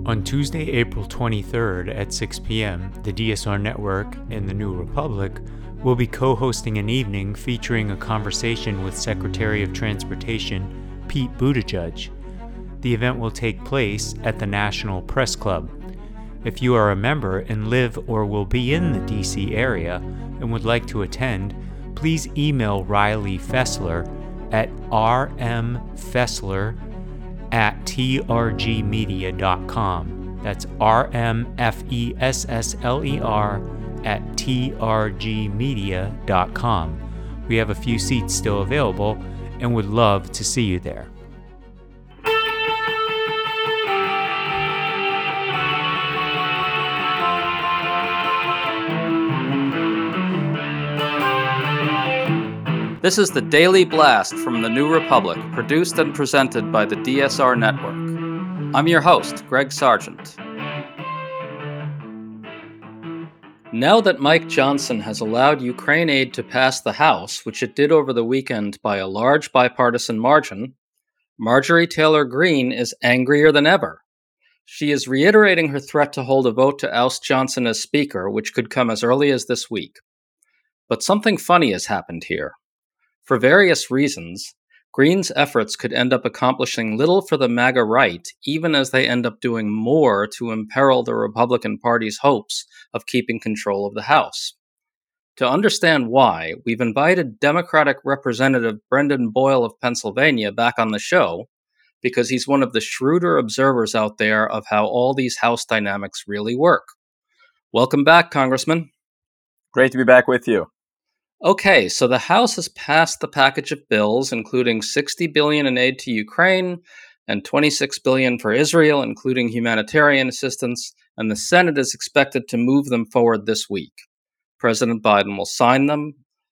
On Tuesday, April 23rd at 6 p.m., the DSR Network and the New Republic will be co-hosting an evening featuring a conversation with Secretary of Transportation Pete Buttigieg. The event will take place at the National Press Club. If you are a member and live or will be in the D.C. area and would like to attend, please email Riley Fessler at rmfessler@trgmedia.com. That's rmfessler@trgmedia.com. We have a few seats still available and would love to see you there. This is the Daily Blast from the New Republic, produced and presented by the DSR Network. I'm your host, Greg Sargent. Now that Mike Johnson has allowed Ukraine aid to pass the House, which it did over the weekend by a large bipartisan margin, Marjorie Taylor Greene is angrier than ever. She is reiterating her threat to hold a vote to oust Johnson as Speaker, which could come as early as this week. But something funny has happened here. For various reasons, Greene's efforts could end up accomplishing little for the MAGA right, even as they end up doing more to imperil the Republican Party's hopes of keeping control of the House. To understand why, we've invited Democratic Representative Brendan Boyle of Pennsylvania back on the show, because he's one of the shrewder observers out there of how all these House dynamics really work. Welcome back, Congressman. Great to be back with you. Okay, so the House has passed the package of bills, including $60 billion in aid to Ukraine and $26 billion for Israel, including humanitarian assistance, and the Senate is expected to move them forward this week. President Biden will sign them,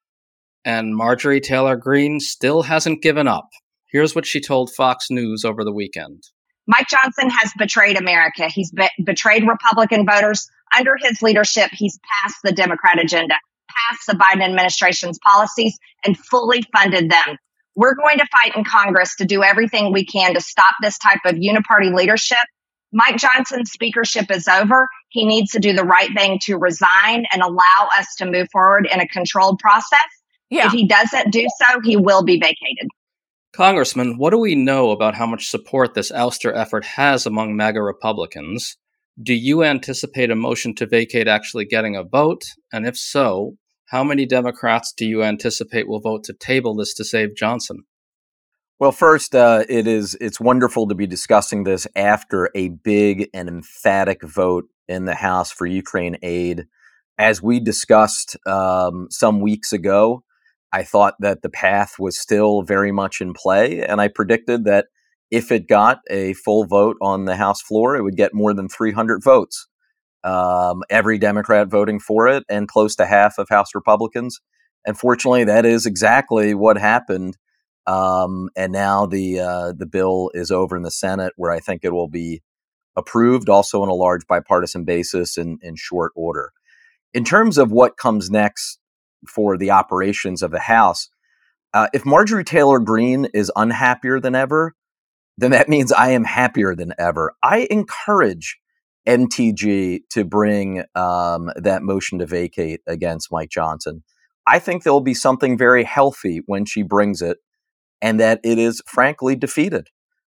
and Marjorie Taylor Greene still hasn't given up. Here's what she told Fox News over the weekend. Mike Johnson has betrayed America. He's betrayed Republican voters. Under his leadership, he's passed the Democrat agenda, passed the Biden administration's policies, and fully funded them. We're going to fight in Congress to do everything we can to stop this type of uniparty leadership. Mike Johnson's speakership is over. He needs to do the right thing to resign and allow us to move forward in a controlled process. If he doesn't do so, he will be vacated. Congressman, what do we know about how much support this ouster effort has among MAGA Republicans? Do you anticipate a motion to vacate actually getting a vote? And if so, how many Democrats do you anticipate will vote to table this to save Johnson? Well, first, it's wonderful to be discussing this after a big and emphatic vote in the House for Ukraine aid. As we discussed some weeks ago, I thought that the path was still very much in play, and I predicted that if it got a full vote on the House floor, it would get more than 300 votes. Every Democrat voting for it, and close to half of House Republicans. And fortunately, that is exactly what happened. And now the bill is over in the Senate, where I think it will be approved, also on a large bipartisan basis in short order. In terms of what comes next for the operations of the House, if Marjorie Taylor Greene is unhappier than ever, then that means I am happier than ever. I encourage MTG to bring that motion to vacate against Mike Johnson. I think there'll be something very healthy when she brings it, and that it is frankly defeated.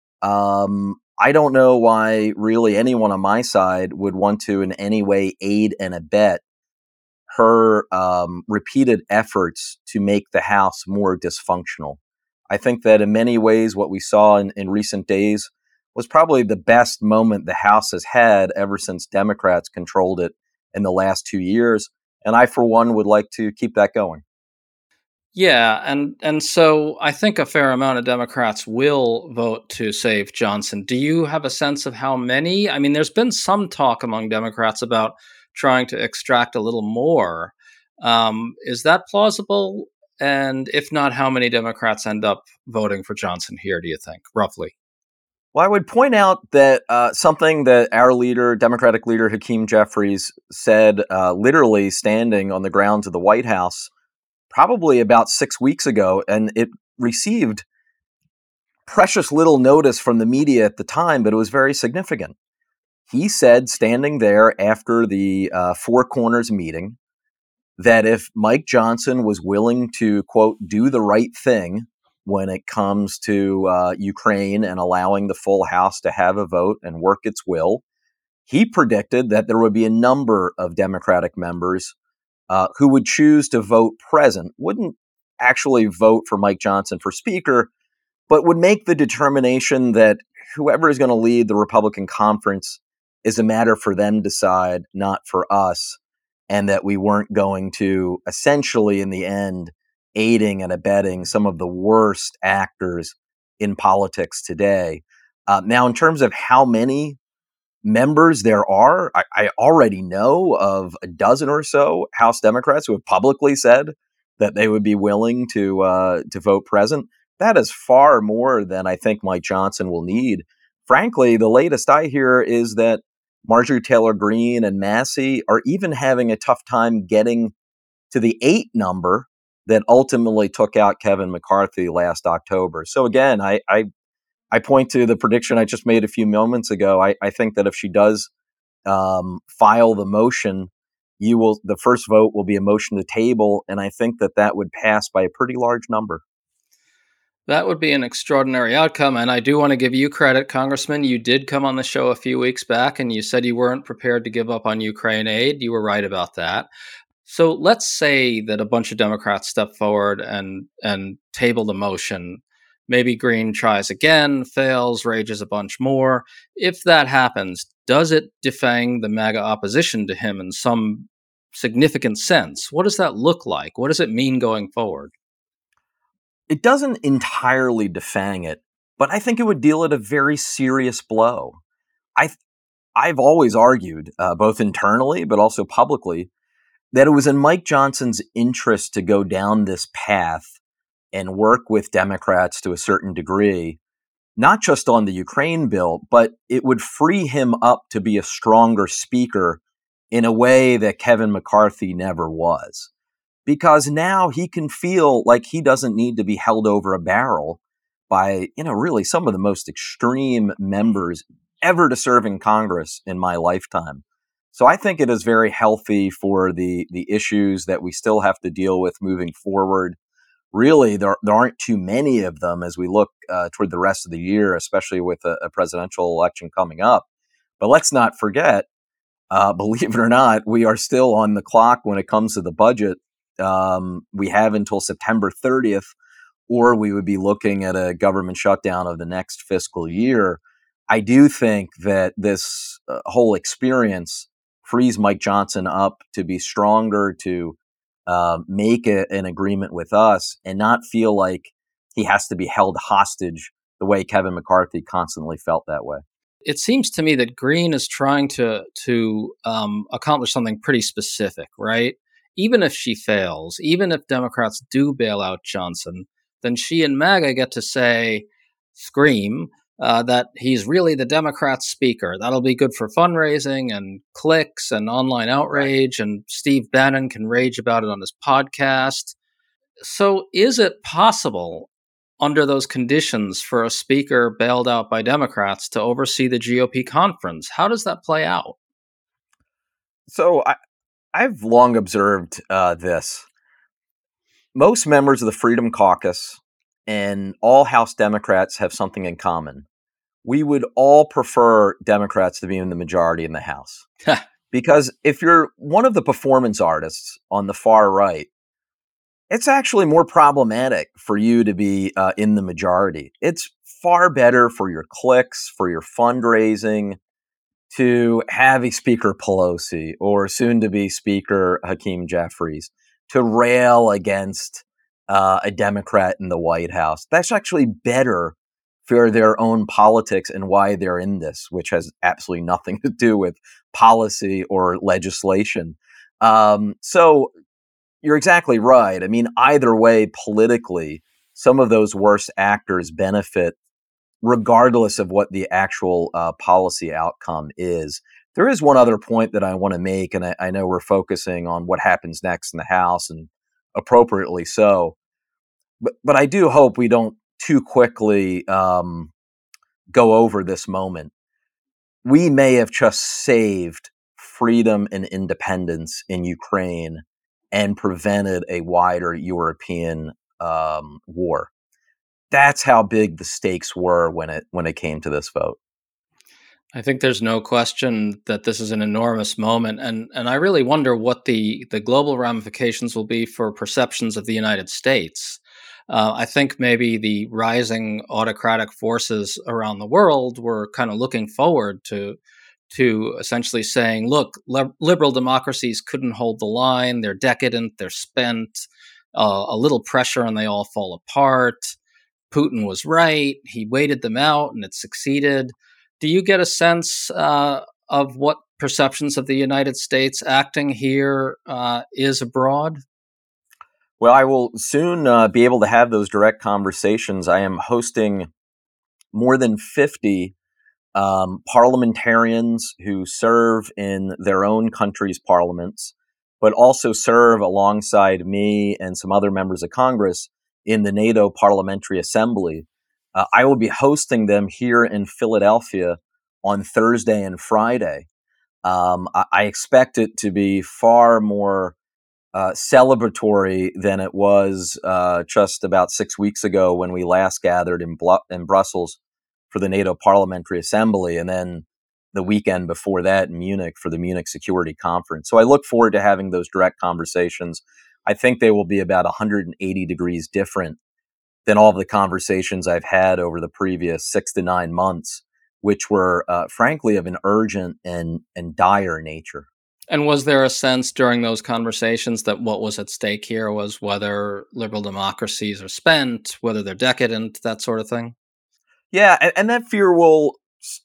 I don't know why really anyone on my side would want to in any way aid and abet her repeated efforts to make the House more dysfunctional. I think that in many ways what we saw in recent days was probably the best moment the House has had ever since Democrats controlled it in the last 2 years. And I, for one, would like to keep that going. Yeah, and so I think a fair amount of Democrats will vote to save Johnson. Do you have a sense of how many? I mean, there's been some talk among Democrats about trying to extract a little more. Is that plausible? And if not, how many Democrats end up voting for Johnson here, do you think, roughly? Well, I would point out that something that our leader, Democratic leader Hakeem Jeffries, said literally standing on the grounds of the White House probably about 6 weeks ago, and it received precious little notice from the media at the time, but it was very significant. He said, standing there after the Four Corners meeting, that if Mike Johnson was willing to, quote, do the right thing when it comes to Ukraine and allowing the full House to have a vote and work its will, he predicted that there would be a number of Democratic members who would choose to vote present, wouldn't actually vote for Mike Johnson for Speaker, but would make the determination that whoever is going to lead the Republican conference is a matter for them to decide, not for us, and that we weren't going to essentially, in the end, aiding and abetting some of the worst actors in politics today. Now, in terms of how many members there are, I already know of a dozen or so House Democrats who have publicly said that they would be willing to vote present. That is far more than I think Mike Johnson will need. Frankly, the latest I hear is that Marjorie Taylor Greene and Massey are even having a tough time getting to the 8 number that ultimately took out Kevin McCarthy last October. So again, I point to the prediction I just made a few moments ago. I think that if she does file the motion, the first vote will be a motion to table, and I think that would pass by a pretty large number. That would be an extraordinary outcome, and I do want to give you credit, Congressman. You did come on the show a few weeks back, and you said you weren't prepared to give up on Ukraine aid. You were right about that. So let's say that a bunch of Democrats step forward and table the motion. Maybe Green tries again, fails, rages a bunch more. If that happens, does it defang the MAGA opposition to him in some significant sense? What does that look like? What does it mean going forward? It doesn't entirely defang it, but I think it would deal it a very serious blow. I've always argued, both internally but also publicly, that it was in Mike Johnson's interest to go down this path and work with Democrats to a certain degree, not just on the Ukraine bill, but it would free him up to be a stronger speaker in a way that Kevin McCarthy never was. Because now he can feel like he doesn't need to be held over a barrel by, really some of the most extreme members ever to serve in Congress in my lifetime. So I think it is very healthy for the issues that we still have to deal with moving forward. Really, there aren't too many of them as we look toward the rest of the year, especially with a presidential election coming up. But let's not forget, believe it or not, we are still on the clock when it comes to the budget. We have until September 30th, or we would be looking at a government shutdown of the next fiscal year. I do think that this whole experience frees Mike Johnson up to be stronger, to make an agreement with us and not feel like he has to be held hostage the way Kevin McCarthy constantly felt that way. It seems to me that Green is trying to accomplish something pretty specific, right? Even if she fails, even if Democrats do bail out Johnson, then she and MAGA get to scream that he's really the Democrats' speaker. That'll be good for fundraising and clicks and online outrage, right. And Steve Bannon can rage about it on his podcast. So is it possible under those conditions for a speaker bailed out by Democrats to oversee the GOP conference? How does that play out? So I've long observed this. Most members of the Freedom Caucus and all House Democrats have something in common. We would all prefer Democrats to be in the majority in the House. Because if you're one of the performance artists on the far right, it's actually more problematic for you to be in the majority. It's far better for your clicks, for your fundraising, to have a Speaker Pelosi or soon-to-be Speaker Hakeem Jeffries to rail against a Democrat in the White House. That's actually better for their own politics and why they're in this, which has absolutely nothing to do with policy or legislation. So you're exactly right. I mean, either way, politically, some of those worst actors benefit regardless of what the actual policy outcome is. There is one other point that I want to make, and I know we're focusing on what happens next in the House, and appropriately so. But I do hope we don't too quickly go over this moment. we may have just saved freedom and independence in Ukraine and prevented a wider European war. That's how big the stakes were when it came to this vote. I think there's no question that this is an enormous moment, and I really wonder what the global ramifications will be for perceptions of the United States. I think maybe the rising autocratic forces around the world were kind of looking forward to essentially saying, look, liberal democracies couldn't hold the line. They're decadent. They're spent. A little pressure and they all fall apart. Putin was right. He waited them out and it succeeded. Do you get a sense of what perceptions of the United States acting here is abroad? Well, I will soon be able to have those direct conversations. I am hosting more than 50 parliamentarians who serve in their own country's parliaments, but also serve alongside me and some other members of Congress in the NATO Parliamentary Assembly. I will be hosting them here in Philadelphia on Thursday and Friday. I expect it to be far more celebratory than it was just about 6 weeks ago when we last gathered in Brussels for the NATO Parliamentary Assembly, and then the weekend before that in Munich for the Munich Security Conference. So I look forward to having those direct conversations. I think they will be about 180 degrees different than all of the conversations I've had over the previous 6 to 9 months, which were frankly of an urgent and dire nature. And was there a sense during those conversations that what was at stake here was whether liberal democracies are spent, whether they're decadent, that sort of thing? Yeah, and that fear will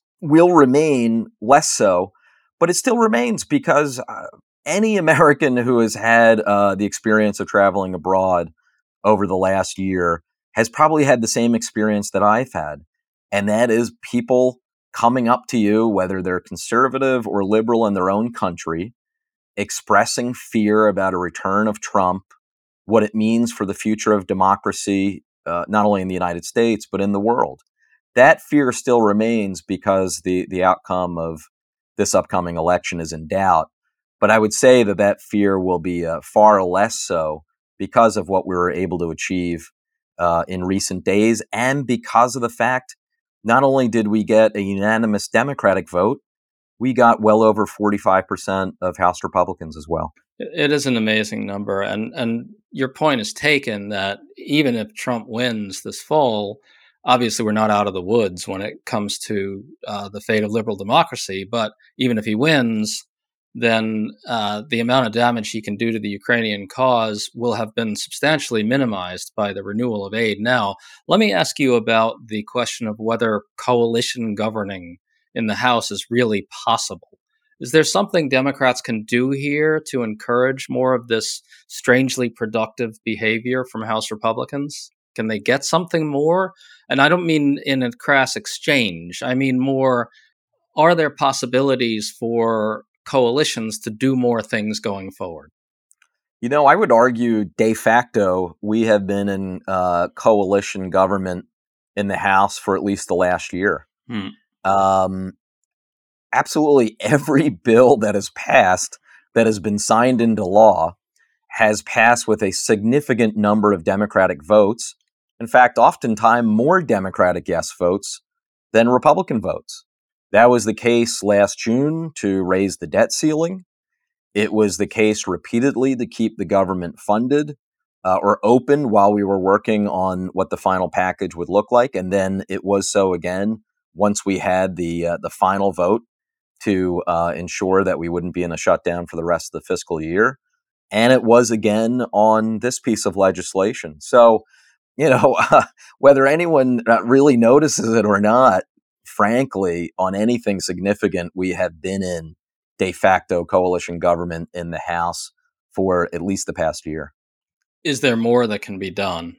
remain less so, but it still remains because any American who has had the experience of traveling abroad over the last year has probably had the same experience that I've had, and that is people coming up to you, whether they're conservative or liberal in their own country, expressing fear about a return of Trump, what it means for the future of democracy, not only in the United States, but in the world. That fear still remains because the outcome of this upcoming election is in doubt. But I would say that fear will be far less so because of what we were able to achieve in recent days, and because of the fact not only did we get a unanimous Democratic vote, we got well over 45% of House Republicans as well. It is an amazing number, and your point is taken that even if Trump wins this fall, obviously we're not out of the woods when it comes to the fate of liberal democracy. But even if he wins, then the amount of damage he can do to the Ukrainian cause will have been substantially minimized by the renewal of aid. Now, let me ask you about the question of whether coalition governing in the House is really possible. Is there something Democrats can do here to encourage more of this strangely productive behavior from House Republicans? Can they get something more? And I don't mean in a crass exchange. I mean more, are there possibilities for coalitions to do more things going forward? You know, I would argue de facto, we have been in coalition government in the House for at least the last year. Um, Absolutely every bill that has passed, that has been signed into law, has passed with a significant number of Democratic votes. In fact, oftentimes more Democratic yes votes than Republican votes. That was the case last June to raise the debt ceiling. It was the case repeatedly to keep the government funded or open while we were working on what the final package would look like. And then it was so again once we had the final vote to ensure that we wouldn't be in a shutdown for the rest of the fiscal year. And it was again on this piece of legislation. So, whether anyone really notices it or not, frankly, on anything significant, we have been in de facto coalition government in the House for at least the past year. Is there more that can be done?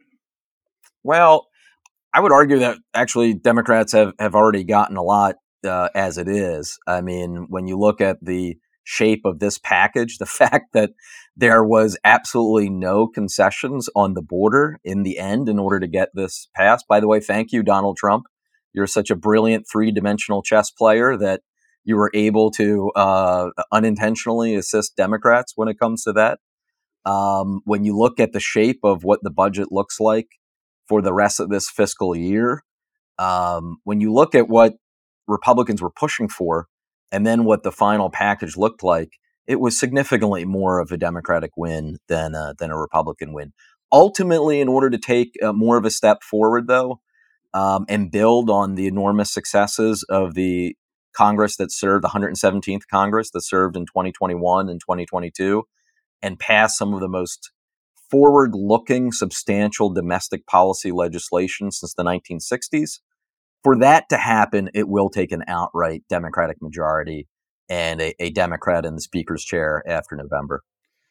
Well, I would argue that actually Democrats have already gotten a lot as it is. I mean, when you look at the shape of this package, the fact that there was absolutely no concessions on the border in the end in order to get this passed. By the way, thank you, Donald Trump. You're such a brilliant three-dimensional chess player that you were able to unintentionally assist Democrats when it comes to that. When you look at the shape of what the budget looks like for the rest of this fiscal year, when you look at what Republicans were pushing for and then what the final package looked like, it was significantly more of a Democratic win than a Republican win. Ultimately, in order to take more of a step forward, though, and build on the enormous successes of the Congress that served, the 117th Congress that served in 2021 and 2022, and pass some of the most forward-looking, substantial domestic policy legislation since the 1960s. For that to happen, it will take an outright Democratic majority and a Democrat in the Speaker's chair after November.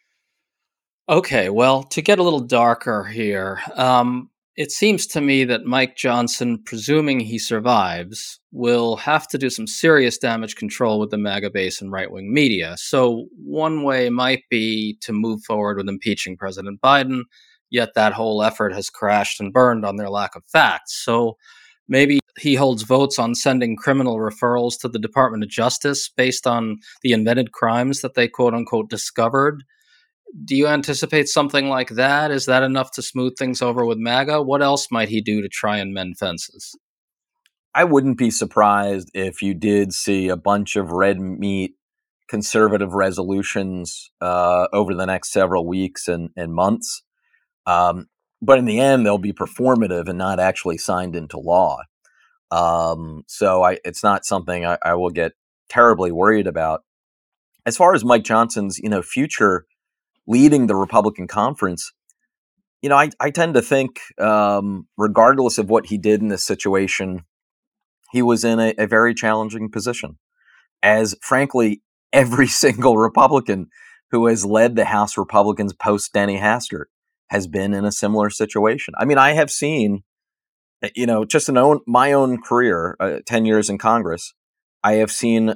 Okay, well, to get a little darker here, it seems to me that Mike Johnson, presuming he survives, will have to do some serious damage control with the MAGA base and right-wing media. So one way might be to move forward with impeaching President Biden, yet that whole effort has crashed and burned on their lack of facts. So maybe he holds votes on sending criminal referrals to the Department of Justice based on the invented crimes that they quote-unquote discovered. Do you anticipate something like that? Is that enough to smooth things over with MAGA? What else might he do to try and mend fences? I wouldn't be surprised if you did see a bunch of red meat conservative resolutions over the next several weeks and months. But in the end, they'll be performative and not actually signed into law. So it's not something I will get terribly worried about. As far as Mike Johnson's, future leading the Republican conference, I tend to think, regardless of what he did in this situation, he was in a very challenging position. As frankly, every single Republican who has led the House Republicans post Denny Hastert has been in a similar situation. I mean, I have seen, just in my own career, 10 years in Congress, I have seen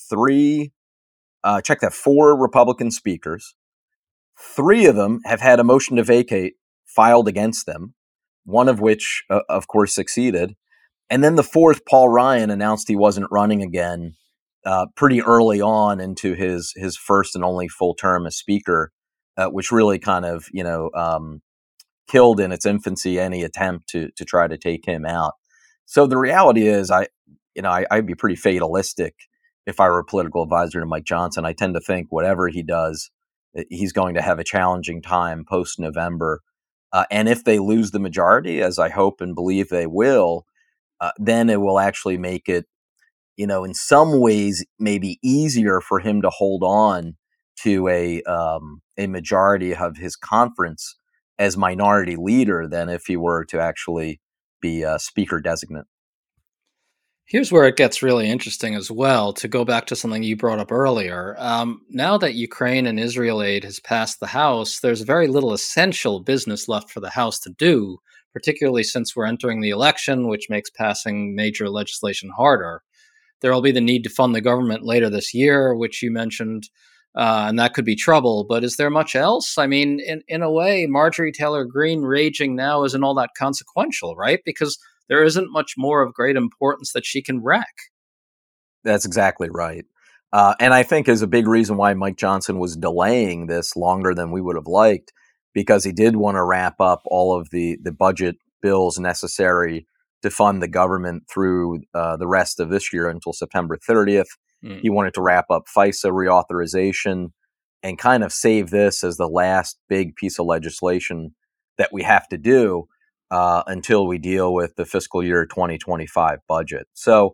four Republican speakers. 3 of them have had a motion to vacate filed against them, one of which, of course, succeeded. And then the 4th, Paul Ryan, announced he wasn't running again pretty early on into his first and only full term as Speaker, which really kind of, killed in its infancy any attempt to try to take him out. So the reality is, I'd be pretty fatalistic if I were a political advisor to Mike Johnson. I tend to think whatever he does, he's going to have a challenging time post-November. And if they lose the majority, as I hope and believe they will, then it will actually make it, in some ways, maybe easier for him to hold on to a majority of his conference as minority leader than if he were to actually be a speaker designate. Here's where it gets really interesting as well, to go back to something you brought up earlier. Now that Ukraine and Israel aid has passed the House, there's very little essential business left for the House to do, particularly since we're entering the election, which makes passing major legislation harder. There will be the need to fund the government later this year, which you mentioned, and that could be trouble. But is there much else? I mean, in a way, Marjorie Taylor Greene raging now isn't all that consequential, right? Because there isn't much more of great importance that she can wreck. That's exactly right. And I think is a big reason why Mike Johnson was delaying this longer than we would have liked, because he did want to wrap up all of the budget bills necessary to fund the government through the rest of this year until September 30th. He wanted to wrap up FISA reauthorization and kind of save this as the last big piece of legislation that we have to do until we deal with the fiscal year 2025 budget. So,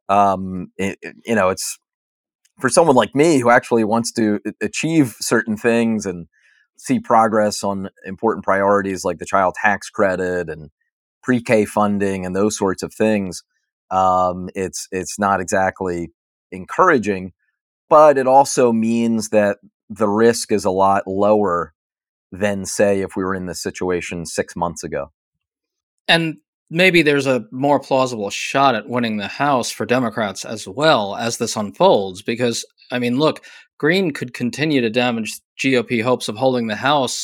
it's for someone like me who actually wants to achieve certain things and see progress on important priorities like the child tax credit and pre-K funding and those sorts of things. It's not exactly encouraging, but it also means that the risk is a lot lower than, say, if we were in this situation 6 months ago. And maybe there's a more plausible shot at winning the House for Democrats as well as this unfolds, because, I mean, look, Greene could continue to damage GOP hopes of holding the House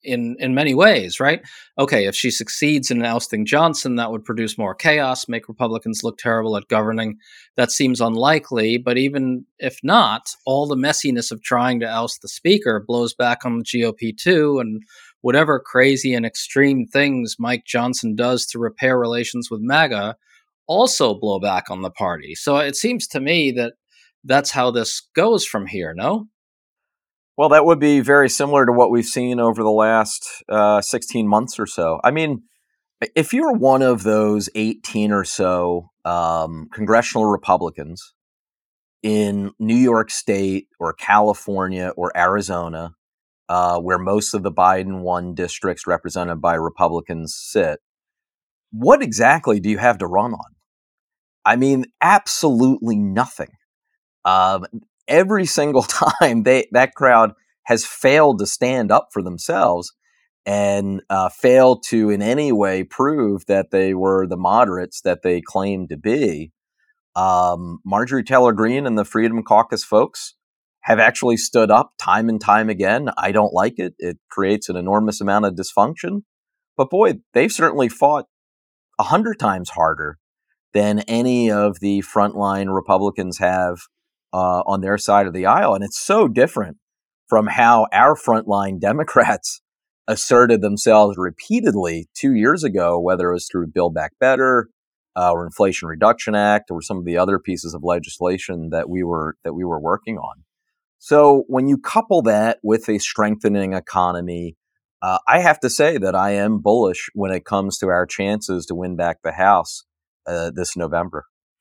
in many ways, right? Okay, if she succeeds in ousting Johnson, that would produce more chaos, make Republicans look terrible at governing. That seems unlikely, but even if not, all the messiness of trying to oust the speaker blows back on the GOP too, and whatever crazy and extreme things Mike Johnson does to repair relations with MAGA also blow back on the party. So it seems to me that that's how this goes from here, no? Well, that would be very similar to what we've seen over the last 16 months or so. I mean, if you're one of those 18 or so congressional Republicans in New York State or California or Arizona, where most of the Biden won districts represented by Republicans sit, what exactly do you have to run on? I mean, absolutely nothing. Um, every single time that crowd has failed to stand up for themselves and failed to in any way prove that they were the moderates that they claimed to be. Marjorie Taylor Greene and the Freedom Caucus folks have actually stood up time and time again. I don't like it. It creates an enormous amount of dysfunction. But boy, they've certainly fought 100 times harder than any of the frontline Republicans have on their side of the aisle. And it's so different from how our frontline Democrats asserted themselves repeatedly 2 years ago, whether it was through Build Back Better or Inflation Reduction Act or some of the other pieces of legislation that we were working on. So when you couple that with a strengthening economy, I have to say that I am bullish when it comes to our chances to win back the House this November.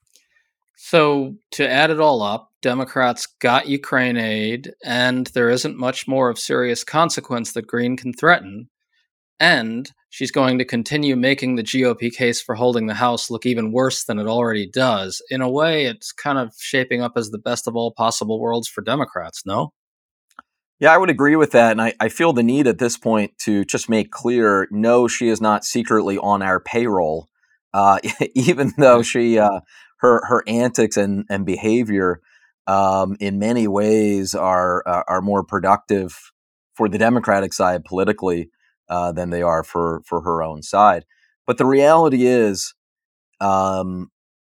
So, to add it all up, Democrats got Ukraine aid, and there isn't much more of serious consequence that Greene can threaten. And she's going to continue making the GOP case for holding the House look even worse than it already does. In a way, it's kind of shaping up as the best of all possible worlds for Democrats, no? Yeah, I would agree with that. And I feel the need at this point to just make clear, no, she is not secretly on our payroll, even though her antics and behavior in many ways are more productive for the Democratic side politically than they are for her own side. But the reality is, and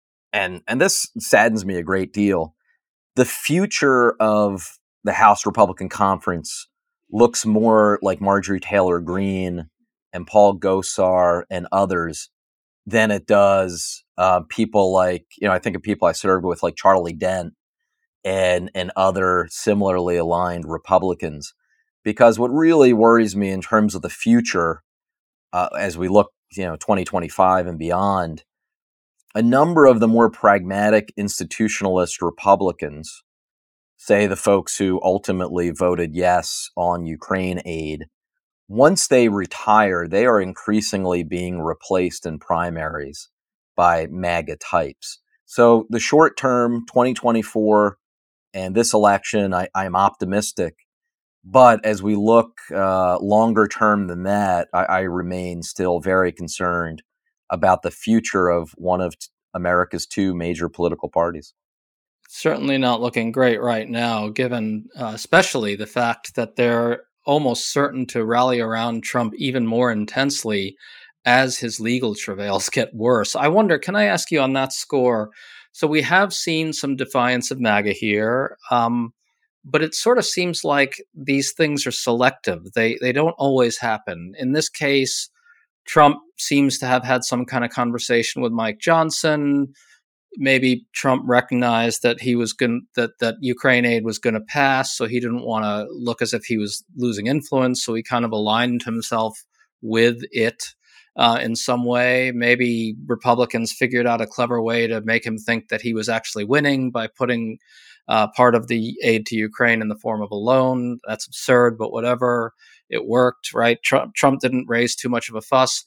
this saddens me a great deal, the future of the House Republican Conference looks more like Marjorie Taylor Greene and Paul Gosar and others than it does people like, I think of people I served with like Charlie Dent and other similarly aligned Republicans. Because what really worries me in terms of the future, as we look, 2025 and beyond, a number of the more pragmatic institutionalist Republicans, say the folks who ultimately voted yes on Ukraine aid, once they retire, they are increasingly being replaced in primaries by MAGA types. So the short term, 2024, and this election, I'm optimistic. But as we look longer term than that, I remain still very concerned about the future of one of America's two major political parties. Certainly not looking great right now, given especially the fact that they're almost certain to rally around Trump even more intensely as his legal travails get worse. I wonder, can I ask you on that score? So we have seen some defiance of MAGA here, but it sort of seems like these things are selective. They don't always happen. In this case, Trump seems to have had some kind of conversation with Mike Johnson. Maybe Trump recognized that he was going that Ukraine aid was going to pass, so he didn't want to look as if he was losing influence. So he kind of aligned himself with it in some way. Maybe Republicans figured out a clever way to make him think that he was actually winning by putting part of the aid to Ukraine in the form of a loan. That's absurd, but whatever. It worked, right? Trump didn't raise too much of a fuss.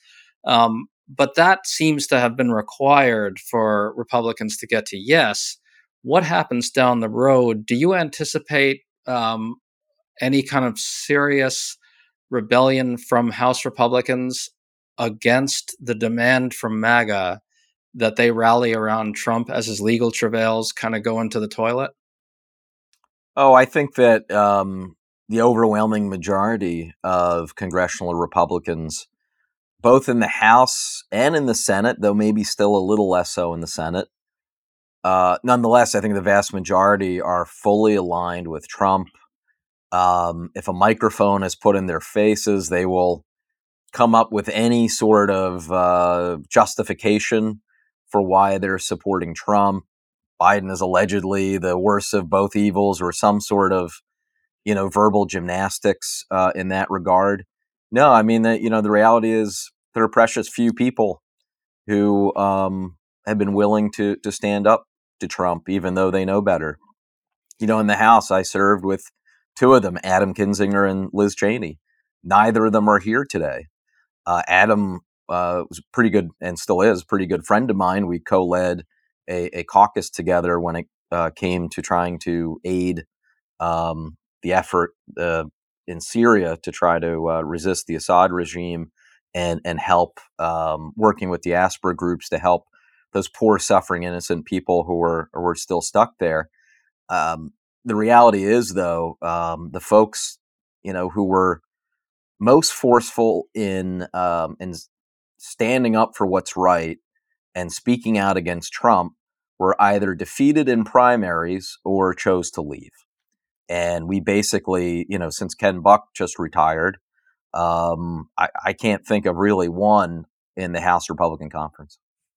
But that seems to have been required for Republicans to get to yes. What happens down the road? Do you anticipate any kind of serious rebellion from House Republicans against the demand from MAGA that they rally around Trump as his legal travails kind of go into the toilet? Oh, I think that the overwhelming majority of congressional Republicans, both in the House and in the Senate, though maybe still a little less so in the Senate. Nonetheless, I think the vast majority are fully aligned with Trump. If a microphone is put in their faces, they will come up with any sort of justification for why they're supporting Trump. Biden is allegedly the worst of both evils, or some sort of, verbal gymnastics in that regard. No, I mean, the reality is there are precious few people who have been willing to stand up to Trump, even though they know better. In the House, I served with two of them, Adam Kinzinger and Liz Cheney. Neither of them are here today. Adam was a pretty good, and still is, a pretty good friend of mine. We co-led a caucus together when it came to trying to aid the effort in Syria to try to resist the Assad regime and help working with diaspora groups to help those poor, suffering, innocent people who were still stuck there. The reality is, though, the folks, who were most forceful in standing up for what's right and speaking out against Trump were either defeated in primaries or chose to leave. And we basically, since Ken Buck just retired, I can't think of really one in the House Republican Conference.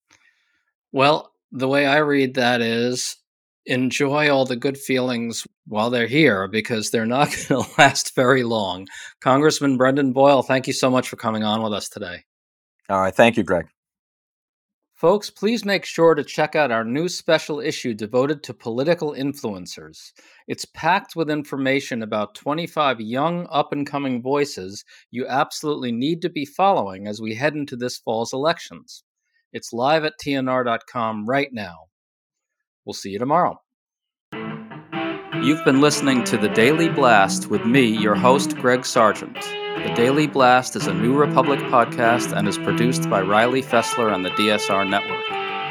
Well, the way I read that is enjoy all the good feelings while they're here, because they're not going to last very long. Congressman Brendan Boyle, thank you so much for coming on with us today. All right. Thank you, Greg. Folks, please make sure to check out our new special issue devoted to political influencers. It's packed with information about 25 young, up-and-coming voices you absolutely need to be following as we head into this fall's elections. It's live at TNR.com right now. We'll see you tomorrow. You've been listening to The Daily Blast with me, your host, Greg Sargent. The Daily Blast is a New Republic podcast and is produced by Riley Fessler and the DSR Network.